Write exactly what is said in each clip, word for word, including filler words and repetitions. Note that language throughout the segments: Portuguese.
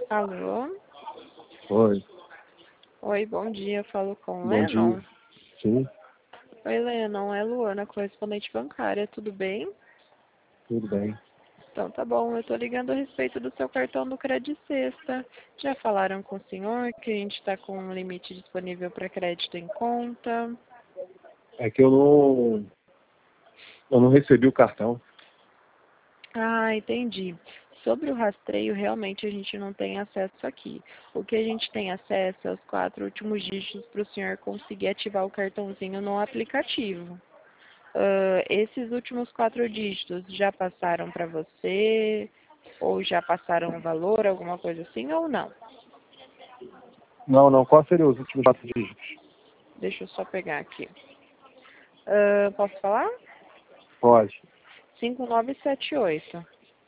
Alô? Oi, Oi, bom dia. Eu falo com o bom Lennon. dia. Sim, Oi, Lennon. É Luana, correspondente bancária. Tudo bem? tudo bem. Então tá bom. Eu tô ligando a respeito do seu cartão do Crédito Sexta. Já falaram com o senhor que a gente está com um limite disponível para crédito em conta? É que eu não, eu não recebi o cartão. Ah, entendi. Sobre o rastreio, realmente a gente não tem acesso aqui. O que a gente tem acesso é os quatro últimos dígitos para o senhor conseguir ativar o cartãozinho no aplicativo. Ah, esses últimos quatro dígitos já passaram para você? Ou já passaram o valor, alguma coisa assim, ou não? Não, não. Qual seria os últimos quatro dígitos? Deixa eu só pegar aqui. Ah, posso falar? Pode. cinco nove sete oito.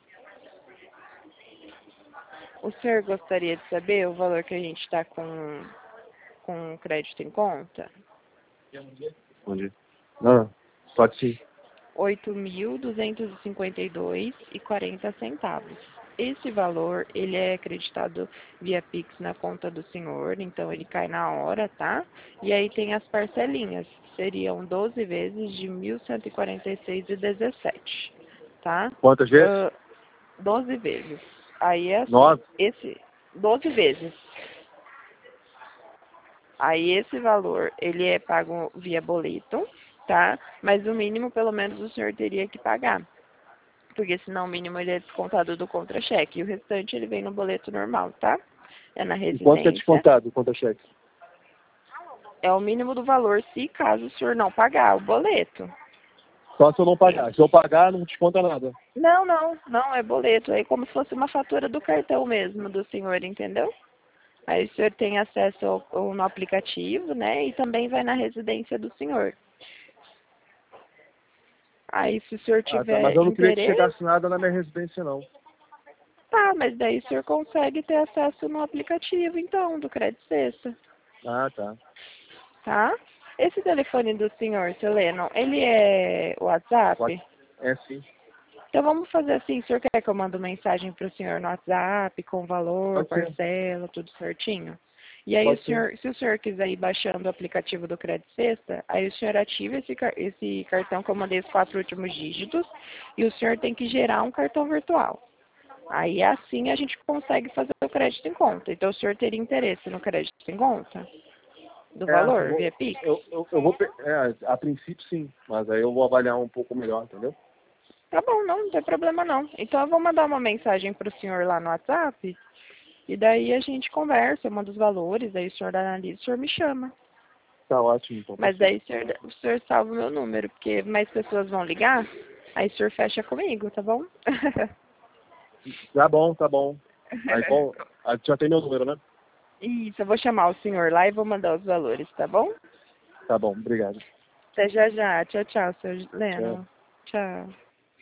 O senhor gostaria de saber o valor que a gente está com, com crédito em conta? Onde? Não, pode sim. oito mil duzentos e cinquenta e dois e quarenta centavos. Esse valor, ele é acreditado via Pix na conta do senhor, então ele cai na hora, tá? E aí tem as parcelinhas, que seriam doze vezes de mil cento e quarenta e seis e dezessete, tá? Quantas vezes? Uh, doze vezes. Aí é assim, Nove. esse doze vezes. Aí esse valor, ele é pago via boleto, tá? Mas o mínimo, pelo menos, o senhor teria que pagar. Porque senão o mínimo ele é descontado do contra-cheque. E o restante ele vem no boleto normal, tá? É na E quanto que é residência. descontado o conta-cheque? É o mínimo do valor se caso o senhor não pagar o boleto. Só se eu não pagar. Se eu pagar, não desconta nada. Não, não, não, é boleto. É como se fosse uma fatura do cartão mesmo do senhor, entendeu? Aí o senhor tem acesso ao, ao- no aplicativo, né? E também vai na residência do senhor. Aí se o senhor Ah, tá. Mas tiver eu não queria que interesse, chegasse nada na minha residência, não. tá, mas daí o senhor consegue ter acesso no aplicativo, então, do Crédito Sexta. Ah, tá. Tá? Esse telefone do senhor, Seleno, ele é Pode. WhatsApp? É sim. Então vamos fazer assim, o senhor quer que eu mando mensagem para o senhor no WhatsApp, com valor, Pode ser. parcela, tudo certinho? E aí o Pode ser. senhor, se o senhor quiser ir baixando o aplicativo do Crédito Sexta, aí o senhor ativa esse, car- esse cartão que eu mandei os quatro últimos dígitos e o senhor tem que gerar um cartão virtual. Aí assim a gente consegue fazer o crédito em conta. Então o senhor teria interesse no crédito em conta? Do É, eu valor, vou, via Pix? eu, eu, eu vou, pe- é, a princípio sim, mas aí eu vou avaliar um pouco melhor, entendeu? Tá bom, não, não tem problema não. Então eu vou mandar uma mensagem para o senhor lá no WhatsApp e daí a gente conversa, eu mando os valores, aí o senhor analisa, o senhor me chama. Tá ótimo, então tá Mas certo. daí o senhor, o senhor salva o meu número, porque mais pessoas vão ligar, aí o senhor fecha comigo, tá bom? Tá bom, tá bom. Aí bom, aí já tem meu número, né? Isso, eu vou chamar o senhor lá e vou mandar os valores, tá bom? Tá bom, obrigado. Até já já. Tchau, tchau, seu Tchau. Leno. Tchau.